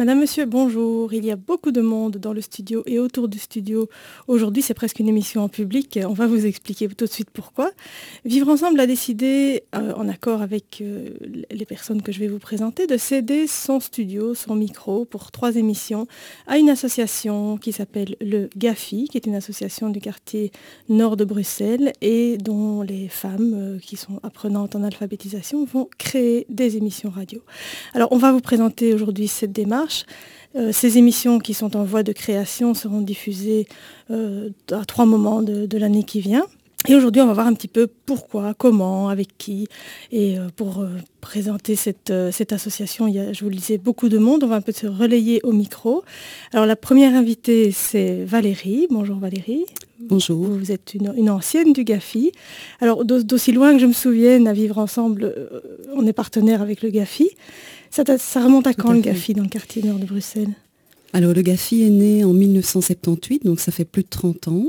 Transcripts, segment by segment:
Madame, Monsieur, bonjour. Il y a beaucoup de monde dans le studio et autour du studio. Aujourd'hui, c'est presque une émission en public. On va vous expliquer tout de suite pourquoi. Vivre Ensemble a décidé, en accord avec les personnes que je vais vous présenter, de céder son studio, son micro, pour 3 émissions, à une association qui s'appelle le GAFI, qui est une association du quartier nord de Bruxelles et dont les femmes qui sont apprenantes en alphabétisation vont créer des émissions radio. Alors, on va vous présenter aujourd'hui cette démarche. Ces émissions qui sont en voie de création seront diffusées à 3 moments de l'année qui vient. Et aujourd'hui, on va voir un petit peu pourquoi, comment, avec qui. Et pour présenter cette association, il y a, je vous le disais, beaucoup de monde. On va un peu se relayer au micro. Alors, la première invitée, c'est Valérie. Bonjour Valérie. Bonjour. Vous êtes une ancienne du GAFI. Alors, d'aussi loin que je me souvienne, à Vivre Ensemble, on est partenaire avec le GAFI. Ça remonte à quand le GAFI dans le quartier nord de Bruxelles? Alors, le GAFI est né en 1978, donc ça fait plus de 30 ans.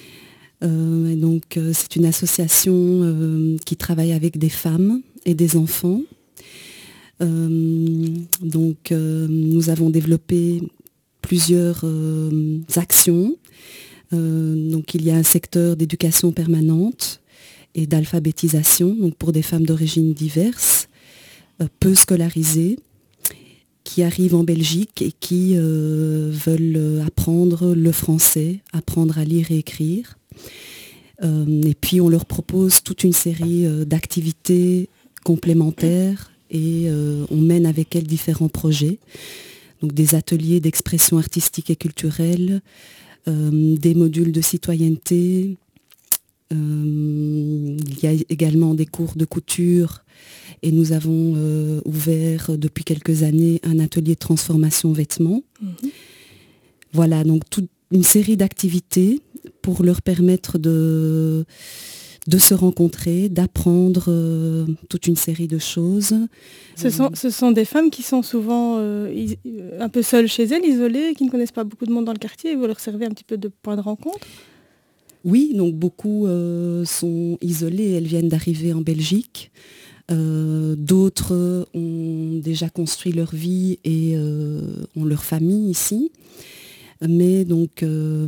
C'est une association qui travaille avec des femmes et des enfants. Nous avons développé plusieurs actions. Donc il y a un secteur d'éducation permanente et d'alphabétisation, donc pour des femmes d'origine diverses, peu scolarisées, qui arrivent en Belgique et qui veulent apprendre le français, apprendre à lire et écrire. Et puis on leur propose toute une série d'activités complémentaires et on mène avec elles différents projets. Donc des ateliers d'expression artistique et culturelle, des modules de citoyenneté. Il y a également des cours de couture et nous avons ouvert depuis quelques années un atelier de transformation vêtements. Voilà, donc toute une série d'activités pour leur permettre de se rencontrer, d'apprendre toute une série de choses. Ce sont des femmes qui sont souvent un peu seules chez elles, isolées, qui ne connaissent pas beaucoup de monde dans le quartier, et vous leur servez un petit peu de point de rencontre? Oui, donc beaucoup sont isolées, elles viennent d'arriver en Belgique. D'autres ont déjà construit leur vie et ont leur famille ici. Mais donc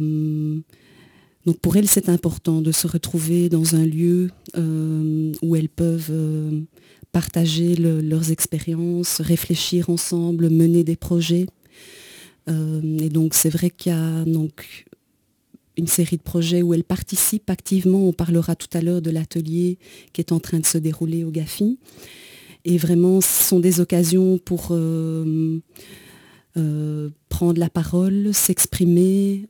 pour elles, c'est important de se retrouver dans un lieu où elles peuvent partager leurs expériences, réfléchir ensemble, mener des projets. Et donc c'est vrai qu'il y a donc une série de projets où elles participent activement. On parlera tout à l'heure de l'atelier qui est en train de se dérouler au GAFI. Et vraiment, ce sont des occasions pour prendre la parole, s'exprimer.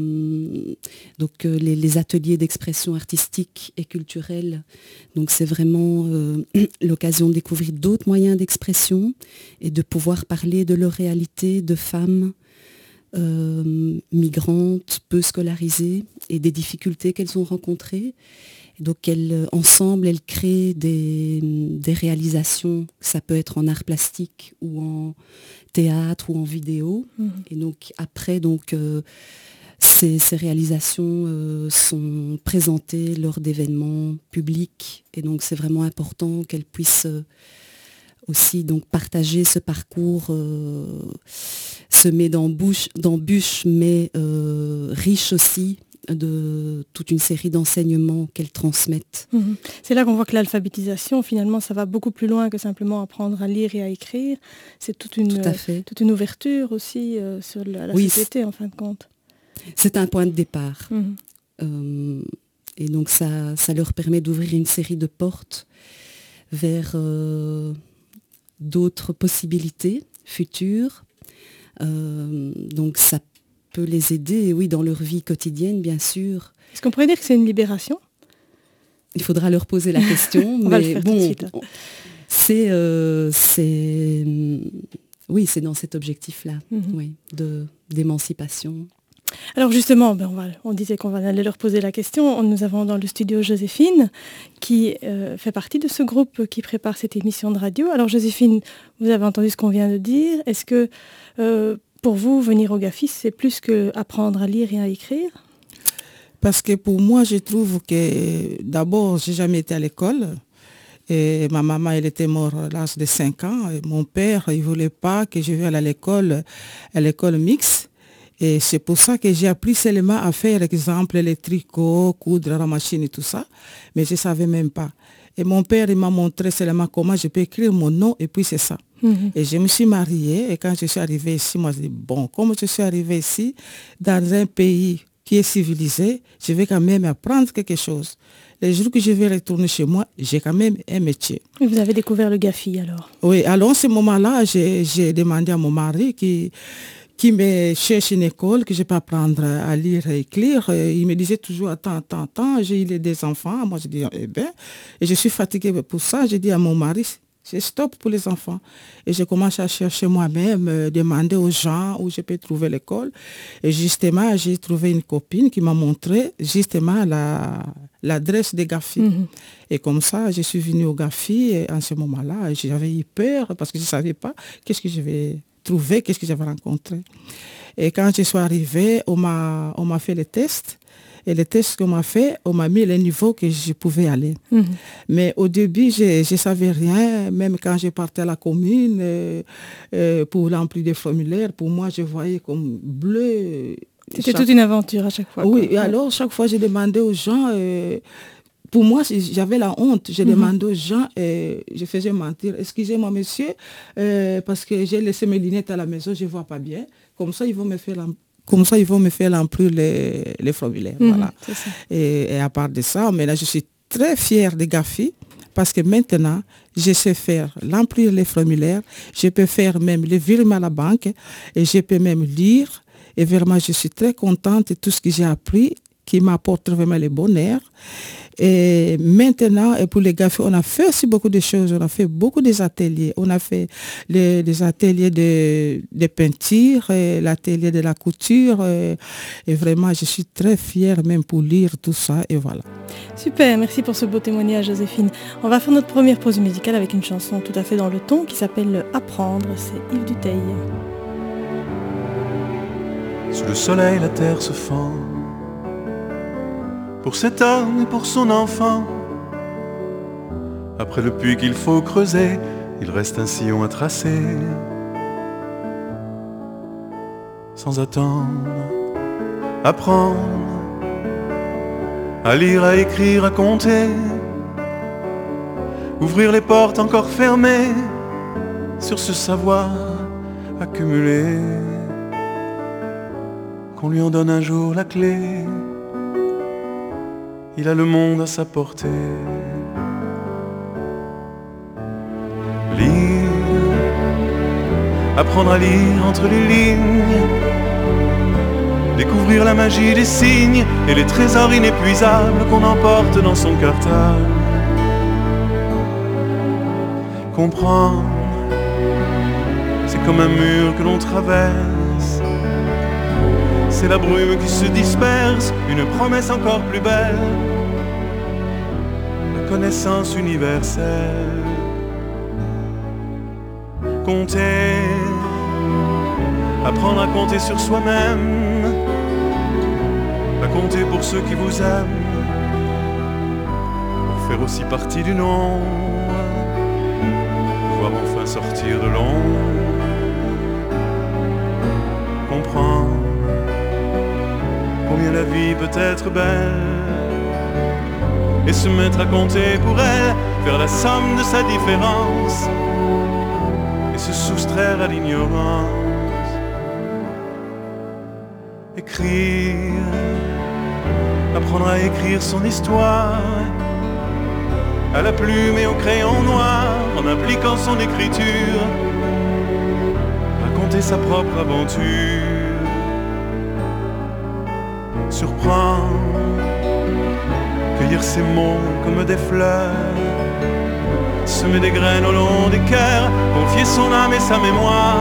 Les ateliers d'expression artistique et culturelle, donc c'est vraiment l'occasion de découvrir d'autres moyens d'expression et de pouvoir parler de leur réalité de femmes migrantes, peu scolarisées et des difficultés qu'elles ont rencontrées. Et donc ensemble, elles créent des réalisations, ça peut être en art plastique ou en théâtre ou en vidéo. Et donc après, ces réalisations sont présentées lors d'événements publics. Et donc c'est vraiment important qu'elles puissent aussi donc partager ce parcours semé d'embûches, mais riche aussi de toute une série d'enseignements qu'elles transmettent. C'est là qu'on voit que l'alphabétisation, finalement, ça va beaucoup plus loin que simplement apprendre à lire et à écrire. C'est toute une ouverture aussi sur la société, en fin de compte. C'est un point de départ. Et donc ça leur permet d'ouvrir une série de portes vers d'autres possibilités futures. Donc ça peut les aider, oui, dans leur vie quotidienne, bien sûr. Est-ce qu'on pourrait dire que c'est une libération? Il faudra leur poser la question. On va le faire tout de suite. C'est dans cet objectif-là, oui, d'émancipation. Alors justement, on disait qu'on allait leur poser la question. Nous avons dans le studio Joséphine, qui fait partie de ce groupe qui prépare cette émission de radio. Alors Joséphine, vous avez entendu ce qu'on vient de dire. Est-ce que pour vous, venir au GAFI, c'est plus qu'apprendre à lire et à écrire? Parce que pour moi, je trouve que d'abord, j'ai jamais été à l'école. Et ma maman, elle était morte à l'âge de 5 ans. Et mon père, il ne voulait pas que je vienne à l'école mixte. Et c'est pour ça que j'ai appris seulement à faire, par exemple, les tricots, coudre à la machine et tout ça. Mais je ne savais même pas. Et mon père, il m'a montré seulement comment je peux écrire mon nom et puis c'est ça. Et je me suis mariée et quand je suis arrivée ici, moi je dis, bon, comme je suis arrivée ici, dans un pays qui est civilisé, je vais quand même apprendre quelque chose. Les jours que je vais retourner chez moi, j'ai quand même un métier. Et vous avez découvert le GAFI alors? Oui, alors à ce moment-là, j'ai demandé à mon mari qui me cherche une école, que je peux apprendre à lire et écrire. Il me disait toujours, attends, j'ai eu des enfants. Moi, je dis, eh bien, et je suis fatiguée pour ça. J'ai dit à mon mari, c'est stop pour les enfants. Et je commence à chercher moi-même, demander aux gens où je peux trouver l'école. Et justement, j'ai trouvé une copine qui m'a montré justement l'adresse des GAFI. Et comme ça, je suis venue au GAFI et en ce moment-là, j'avais eu peur parce que je ne savais pas qu'est-ce que je vais trouver, qu'est-ce que j'avais rencontré. Et quand je suis arrivée, on m'a fait les tests. Et les tests qu'on m'a fait, on m'a mis le niveau que je pouvais aller. Mais au début, je ne savais rien. Même quand je partais à la commune pour remplir des formulaires, pour moi, je voyais comme bleu. C'était toute une aventure à chaque fois. Oui, et alors chaque fois, je demandais aux gens... pour moi, j'avais la honte. Je demandais aux gens, je faisais mentir. Excusez-moi, monsieur, parce que j'ai laissé mes lunettes à la maison, je ne vois pas bien. Comme ça, ils vont me faire remplir les formulaires. Voilà. Et à part de ça, mais là, je suis très fière des GAFI parce que maintenant, je sais faire remplir les formulaires. Je peux faire même les virements à la banque et je peux même lire. Et vraiment, je suis très contente de tout ce que j'ai appris qui m'apporte vraiment le bonheur. Et maintenant, et pour les GAFI, on a fait aussi beaucoup de choses. On a fait beaucoup des ateliers. On a fait des ateliers de peinture, l'atelier de la couture. Et vraiment, je suis très fière même pour lire tout ça. Et voilà. Super, merci pour ce beau témoignage, Joséphine. On va faire notre première pause musicale avec une chanson tout à fait dans le ton qui s'appelle Apprendre. C'est Yves Duteil. Sous le soleil, la terre se fend. Pour cet homme et pour son enfant, après le puits qu'il faut creuser, il reste un sillon à tracer. Sans attendre, apprendre à lire, à écrire, à compter, ouvrir les portes encore fermées sur ce savoir accumulé, qu'on lui en donne un jour la clé. Il a le monde à sa portée. Lire, apprendre à lire entre les lignes, découvrir la magie des signes et les trésors inépuisables qu'on emporte dans son cartable. Comprendre, c'est comme un mur que l'on traverse. C'est la brume qui se disperse, une promesse encore plus belle, la connaissance universelle. Compter, apprendre à compter sur soi-même, à compter pour ceux qui vous aiment, pour faire aussi partie du nombre, pouvoir enfin sortir de l'ombre. Comprendre combien la vie peut être belle et se mettre à compter pour elle, faire la somme de sa différence et se soustraire à l'ignorance. Écrire, apprendre à écrire son histoire à la plume et au crayon noir, en appliquant son écriture, raconter sa propre aventure. Surprendre, cueillir ses mots comme des fleurs, semer des graines au long des cœurs, confier son âme et sa mémoire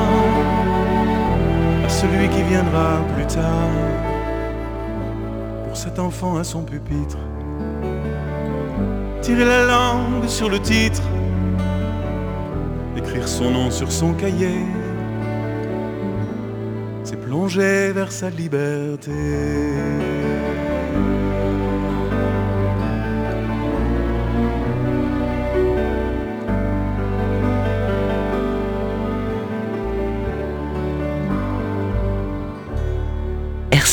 à celui qui viendra plus tard. Pour cet enfant à son pupitre, tirer la langue sur le titre, écrire son nom sur son cahier, c'est plonger vers sa liberté.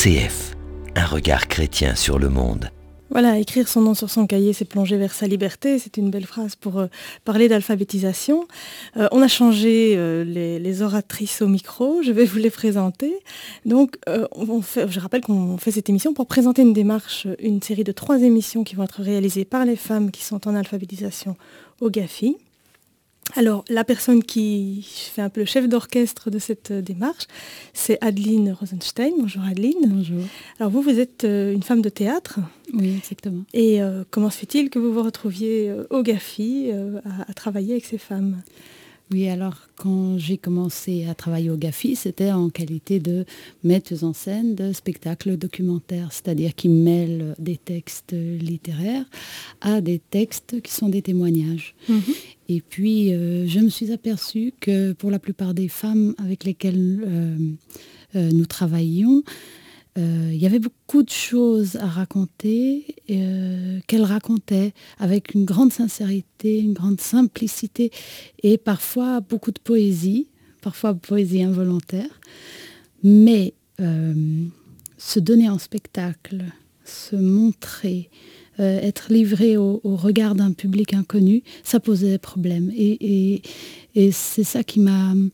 RCF, un regard chrétien sur le monde. Voilà, écrire son nom sur son cahier, c'est plonger vers sa liberté. C'est une belle phrase pour parler d'alphabétisation. On a changé les oratrices au micro. Je vais vous les présenter. Donc, je rappelle qu'on fait cette émission pour présenter une démarche, une série de 3 émissions qui vont être réalisées par les femmes qui sont en alphabétisation au GAFI. Alors, la personne qui fait un peu le chef d'orchestre de cette démarche, c'est Adeline Rosenstein. Bonjour Adeline. Bonjour. Alors vous êtes une femme de théâtre. Oui, exactement. Et comment se fait-il que vous vous retrouviez au GAFI à travailler avec ces femmes ? Oui, alors quand j'ai commencé à travailler au GAFI, c'était en qualité de metteuse en scène de spectacles documentaires, c'est-à-dire qui mêlent des textes littéraires à des textes qui sont des témoignages. Et puis, je me suis aperçue que pour la plupart des femmes avec lesquelles nous travaillions, il y avait beaucoup de choses à raconter, qu'elles racontaient avec une grande sincérité, une grande simplicité et parfois beaucoup de poésie, parfois poésie involontaire. Mais se donner en spectacle, se montrer, être livré au regard d'un public inconnu, ça posait problème. Et c'est ça qui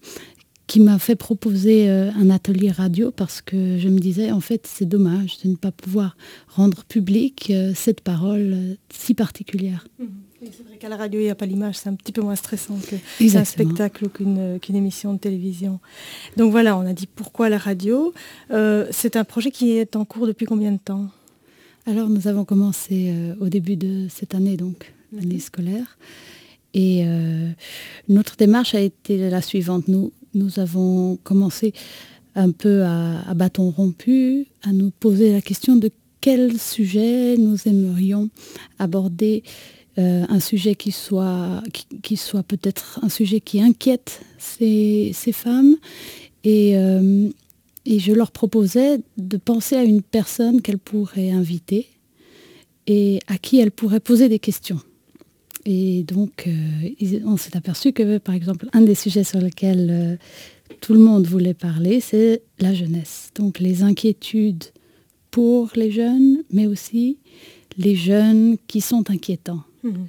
m'a fait proposer un atelier radio, parce que je me disais, en fait, c'est dommage de ne pas pouvoir rendre public cette parole si particulière. C'est vrai qu'à la radio, il n'y a pas l'image, c'est un petit peu moins stressant qu'un spectacle ou qu'une émission de télévision. Donc voilà, on a dit pourquoi la radio. C'est un projet qui est en cours depuis combien de temps ? Alors, nous avons commencé au début de cette année, donc l'année scolaire. Et notre démarche a été la suivante. Nous avons commencé un peu à bâton rompu, à nous poser la question de quel sujet nous aimerions aborder, un sujet qui soit peut-être un sujet qui inquiète ces femmes. Et je leur proposais de penser à une personne qu'elles pourraient inviter et à qui elles pourraient poser des questions. Et donc, on s'est aperçu que, par exemple, un des sujets sur lesquels tout le monde voulait parler, c'est la jeunesse. Donc, les inquiétudes pour les jeunes, mais aussi les jeunes qui sont inquiétants.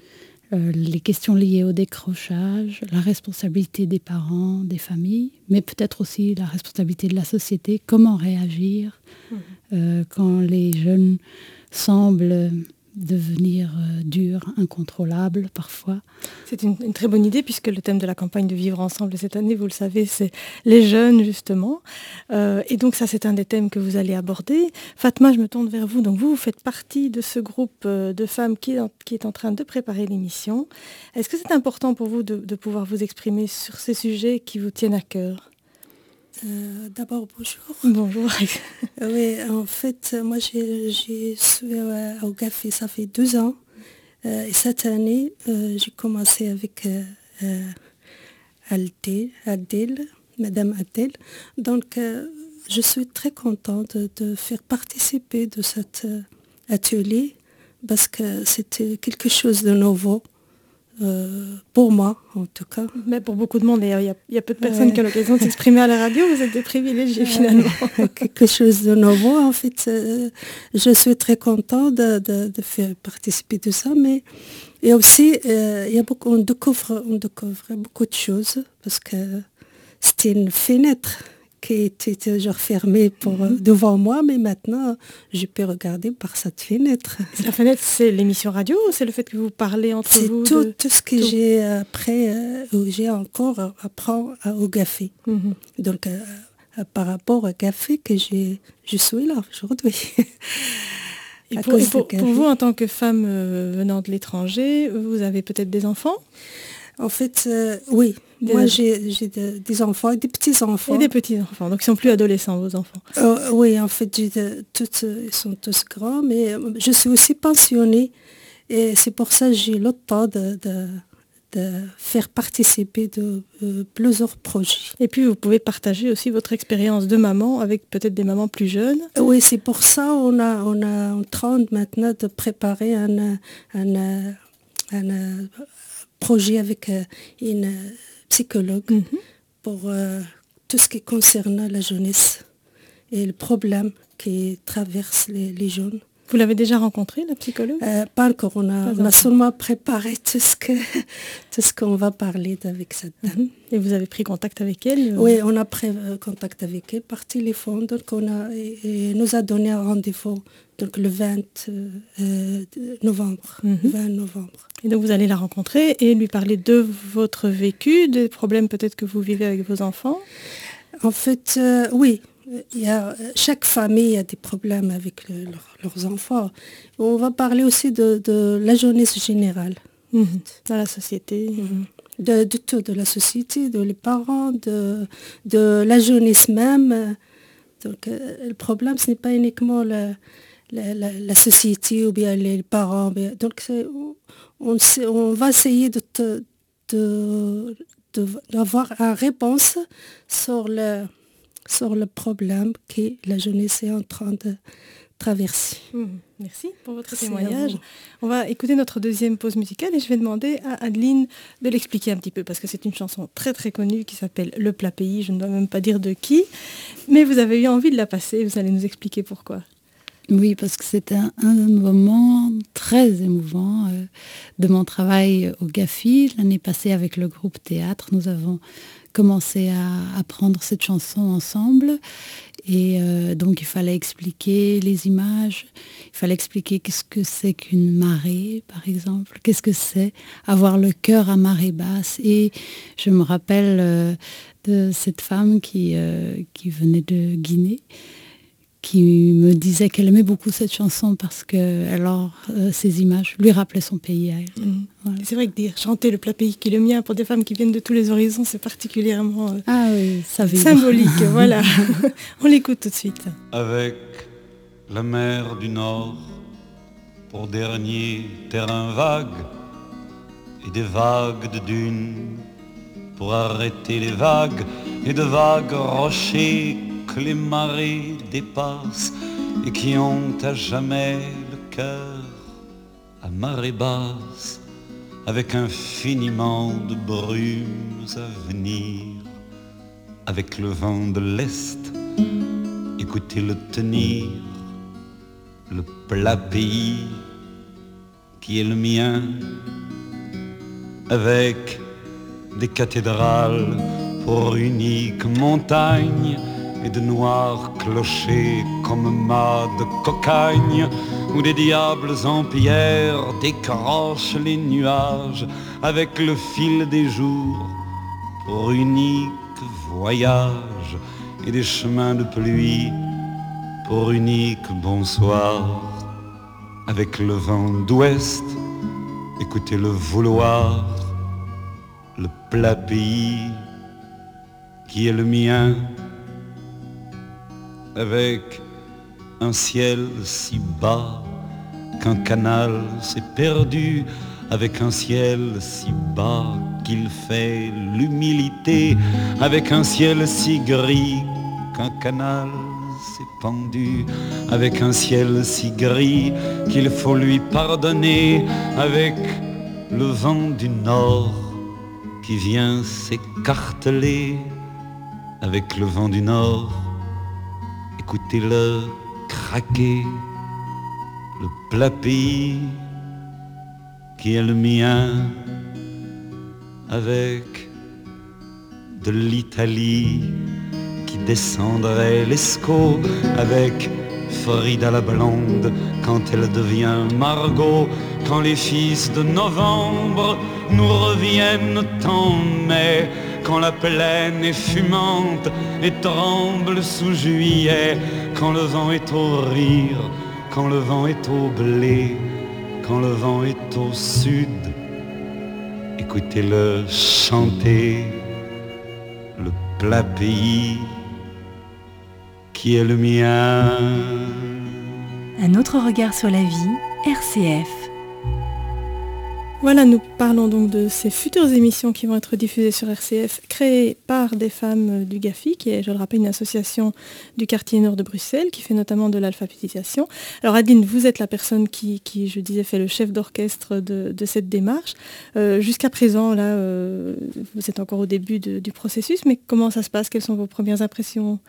Les questions liées au décrochage, la responsabilité des parents, des familles, mais peut-être aussi la responsabilité de la société. Comment réagir quand les jeunes semblent devenir durs, incontrôlables parfois. C'est une très bonne idée, puisque le thème de la campagne de Vivre Ensemble cette année, vous le savez, c'est les jeunes justement. Et donc ça, c'est un des thèmes que vous allez aborder. Fatma, je me tourne vers vous. Donc vous faites partie de ce groupe de femmes qui est en train de préparer l'émission. Est-ce que c'est important pour vous de pouvoir vous exprimer sur ces sujets qui vous tiennent à cœur ? D'abord, bonjour. Bonjour. Oui, en fait, moi, j'ai suis au GAFI, ça fait 2 ans. Et cette année, j'ai commencé avec Adèle, Madame Adèle. Donc, je suis très contente de faire participer de cet atelier, parce que c'était quelque chose de nouveau. Pour moi, en tout cas. Mais pour beaucoup de monde, il y a peu de personnes qui ont l'occasion de s'exprimer à la radio. Vous êtes des privilégiés, finalement. Quelque chose de nouveau, en fait. Je suis très contente de faire participer de ça. Mais et aussi, on découvre beaucoup de choses, parce que c'était une fenêtre qui était toujours fermée devant moi, mais maintenant, je peux regarder par cette fenêtre. La fenêtre, c'est l'émission radio, ou c'est le fait que vous parlez entre vous? C'est tout ce que j'ai après, j'ai encore à apprendre au GAFI. Donc, par rapport au GAFI que je suis là aujourd'hui. Et pour vous, en tant que femme venant de l'étranger, vous avez peut-être des enfants? En fait, oui. Moi, j'ai des enfants, des petits-enfants. Et des petits-enfants, donc ils ne sont plus adolescents, vos enfants? Oui, en fait, ils sont tous grands, mais je suis aussi pensionnée. Et c'est pour ça que j'ai le temps de faire participer de plusieurs projets. Et puis, vous pouvez partager aussi votre expérience de maman avec peut-être des mamans plus jeunes? Oui, c'est pour ça on a en train maintenant de préparer un projet avec une psychologue pour tout ce qui concerne la jeunesse. et le problème qui traverse les jeunes. Vous l'avez déjà rencontrée, la psychologue? Pas encore, on a seulement préparé tout ce qu'on va parler avec cette dame. Et vous avez pris contact avec elle? Oui, on a pris contact avec elle par téléphone, donc et nous a donné un rendez-vous donc le 20 novembre. 20 novembre. Et donc vous allez la rencontrer et lui parler de votre vécu, des problèmes peut-être que vous vivez avec vos enfants? En fait, oui. Chaque famille a des problèmes avec leurs enfants. On va parler aussi de la jeunesse générale. Dans la société. De tout, de la société, de les parents, de la jeunesse même. Donc le problème, ce n'est pas uniquement la société ou bien les parents. Donc on va essayer d'avoir une réponse sur le problème que la jeunesse est en train de traverser. Merci pour votre témoignage. On va écouter notre deuxième pause musicale et je vais demander à Adeline de l'expliquer un petit peu parce que c'est une chanson très très connue qui s'appelle Le Plat Pays. Je ne dois même pas dire de qui, mais vous avez eu envie de la passer. Vous allez nous expliquer pourquoi. Oui, parce que c'était un moment très émouvant de mon travail au GAFI. L'année passée, avec le groupe théâtre, nous avons commencé à apprendre cette chanson ensemble. Et donc, il fallait expliquer les images. Il fallait expliquer qu'est-ce que c'est qu'une marée, par exemple. Qu'est-ce que c'est avoir le cœur à marée basse. Et je me rappelle de cette femme qui venait de Guinée, qui me disait qu'elle aimait beaucoup cette chanson parce que ces images lui rappelaient son pays à elle. Voilà. C'est vrai que chanter Le Plat Pays qui est le mien pour des femmes qui viennent de tous les horizons, c'est particulièrement symbolique. Voilà. On l'écoute tout de suite. Avec la mer du Nord pour dernier terrain vague et des vagues de dunes pour arrêter les vagues et de vagues rochers que les marées dépassent et qui ont à jamais le cœur à marée basse, avec infiniment de brumes à venir, avec le vent de l'Est, écoutez-le tenir, le plat pays qui est le mien, avec des cathédrales pour unique montagne, et de noirs clochers comme mâts de cocagne, où des diables en pierre décrochent les nuages avec le fil des jours pour unique voyage, et des chemins de pluie pour unique bonsoir, avec le vent d'ouest, écoutez le vouloir, le plat pays qui est le mien, avec un ciel si bas qu'un canal s'est perdu, avec un ciel si bas qu'il fait l'humilité, avec un ciel si gris qu'un canal s'est pendu, avec un ciel si gris qu'il faut lui pardonner, avec le vent du nord qui vient s'écarteler, avec le vent du nord, écoutez-le craquer, le plat pays qui est le mien, avec de l'Italie qui descendrait l'Escaut, avec Frida la blonde quand elle devient Margot, quand les fils de novembre nous reviennent en mai, quand la plaine est fumante et tremble sous juillet, quand le vent est au rire, quand le vent est au blé, quand le vent est au sud, écoutez-le chanter, le plat pays qui est le mien. Un autre regard sur la vie, RCF. Voilà, nous parlons donc de ces futures émissions qui vont être diffusées sur RCF, créées par des femmes du GAFI, qui est, je le rappelle, une association du quartier nord de Bruxelles, qui fait notamment de l'alphabétisation. Alors Adeline, vous êtes la personne qui, je disais, fait le chef d'orchestre de cette démarche. Jusqu'à présent, là, vous êtes encore au début du processus, mais comment ça se passe? Quelles sont vos premières impressions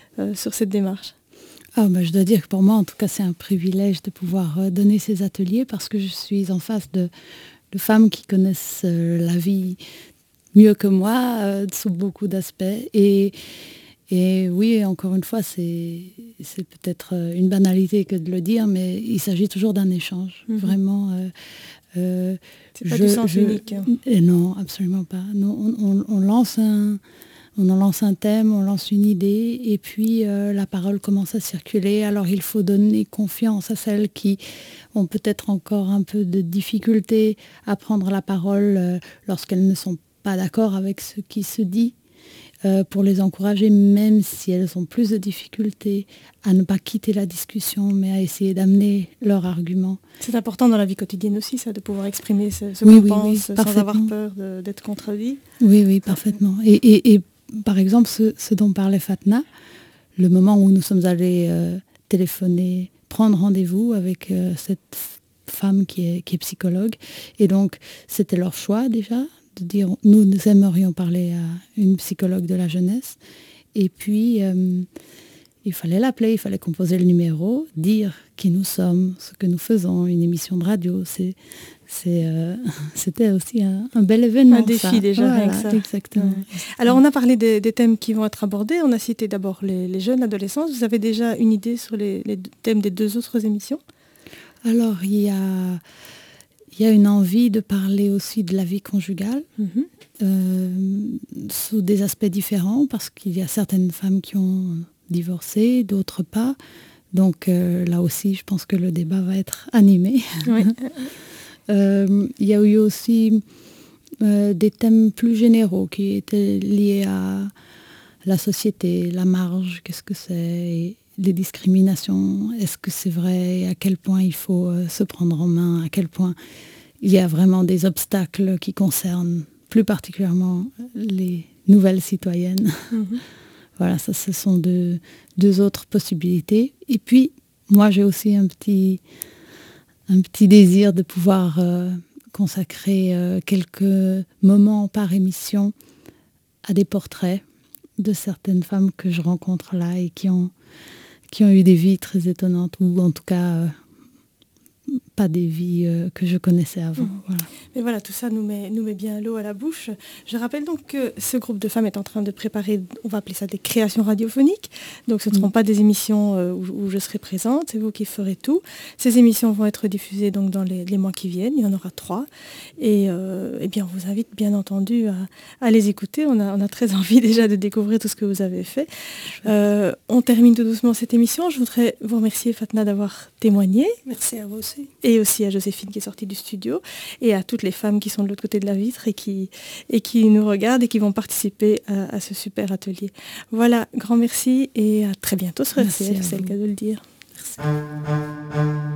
sur cette démarche? Je dois dire que pour moi, en tout cas, c'est un privilège de pouvoir donner ces ateliers parce que je suis en face de femmes qui connaissent la vie mieux que moi, sous beaucoup d'aspects. Et oui, encore une fois, c'est peut-être une banalité que de le dire, mais il s'agit toujours d'un échange. Vraiment. C'est pas du sens unique. Non, absolument pas. Non, on lance un thème, on lance une idée, et puis la parole commence à circuler. Alors il faut donner confiance à celles qui ont peut-être encore un peu de difficulté à prendre la parole lorsqu'elles ne sont pas d'accord avec ce qui se dit, pour les encourager, même si elles ont plus de difficultés, à ne pas quitter la discussion, mais à essayer d'amener leur argument. C'est important dans la vie quotidienne aussi, ça, de pouvoir exprimer ce qu'on pense sans avoir peur d'être contredit. Oui, parfaitement. Et par exemple, ce dont parlait Fatna, le moment où nous sommes allés téléphoner, prendre rendez-vous avec cette femme qui est psychologue, et donc c'était leur choix déjà, de dire nous aimerions parler à une psychologue de la jeunesse, et puis il fallait l'appeler, il fallait composer le numéro, dire qui nous sommes, ce que nous faisons, une émission de radio. C'était aussi un bel événement. Un défi ça. Déjà, voilà, rien que ça. Exactement. Ouais. Alors on a parlé des thèmes qui vont être abordés, on a cité d'abord les jeunes adolescents. Vous avez déjà une idée sur les thèmes des 2 autres émissions? Alors il y a une envie de parler aussi de la vie conjugale, sous des aspects différents, parce qu'il y a certaines femmes qui ont divorcé, d'autres pas. Donc là aussi, je pense que le débat va être animé. Oui. Il y a eu aussi des thèmes plus généraux qui étaient liés à la société, la marge, qu'est-ce que c'est, les discriminations, est-ce que c'est vrai, à quel point il faut se prendre en main, à quel point il y a vraiment des obstacles qui concernent plus particulièrement les nouvelles citoyennes. Voilà, ça, ce sont deux autres possibilités. Et puis, moi, j'ai aussi un petit désir de pouvoir consacrer quelques moments par émission à des portraits de certaines femmes que je rencontre là et qui ont eu des vies très étonnantes, ou en tout cas pas des vies que je connaissais avant. Voilà. Mais voilà, tout ça nous met bien l'eau à la bouche. Je rappelle donc que ce groupe de femmes est en train de préparer, on va appeler ça des créations radiophoniques. Donc ce ne seront pas des émissions où je serai présente, c'est vous qui ferez tout. Ces émissions vont être diffusées donc dans les mois qui viennent, il y en aura 3. Et bien on vous invite bien entendu à les écouter. On a très envie déjà de découvrir tout ce que vous avez fait. On termine tout doucement cette émission. Je voudrais vous remercier, Fatna, d'avoir témoigné. Merci à vous aussi. Et aussi à Joséphine qui est sortie du studio, et à toutes les femmes qui sont de l'autre côté de la vitre et qui nous regardent et qui vont participer à ce super atelier. Voilà, grand merci et à très bientôt sur RCF, c'est le cas de le dire. Merci.